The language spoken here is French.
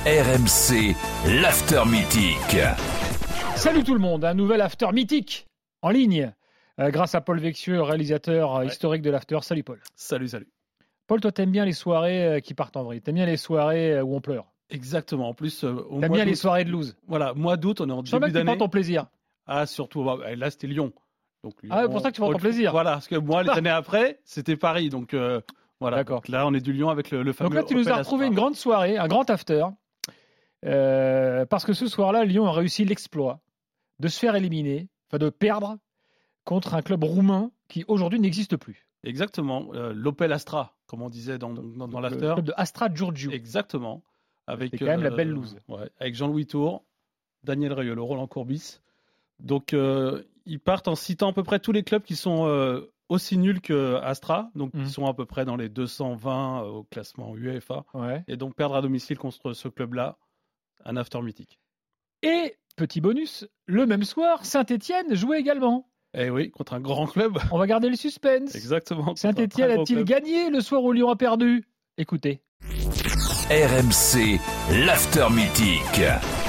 RMC, l'After Mythique. Salut tout le monde, un nouvel After Mythique en ligne grâce à Paul Vexieux, réalisateur historique de l'After. Salut Paul. Salut. Paul, toi t'aimes bien les soirées qui partent en vrille, t'aimes bien les soirées où on pleure. Exactement, en plus t'aimes bien les soirées de loose. Voilà, mois d'août, on est en début d'année. Tu prends ton plaisir. Ah, surtout, là c'était Lyon. Donc, Lyon, c'est pour ça que tu prends ton plaisir. Voilà, parce que moi, les années après, c'était Paris. Donc voilà, d'accord. Donc, là on est du Lyon avec le fameux. Donc là tu nous as retrouvé une grande soirée, un grand after. Parce que ce soir-là, Lyon a réussi l'exploit de se faire éliminer, de perdre contre un club roumain qui aujourd'hui n'existe plus. Exactement, l'Opel Astra, comme on disait dans l'after. Le club de Astra Giurgiu. Exactement. C'est quand même la belle loose. Avec Jean-Louis Tour, Daniel Riolo, Roland Courbis. Donc ils partent en citant à peu près tous les clubs qui sont aussi nuls que Astra, donc ils sont à peu près dans les 220 au classement UEFA. Ouais. Et donc perdre à domicile contre ce club-là, un after mythique. Et petit bonus, le même soir, Saint-Etienne jouait également. Eh oui, contre un grand club. On va garder le suspense. Exactement. Saint-Etienne a-t-il gagné le soir où Lyon a perdu ? Écoutez. RMC, l'After Mythique.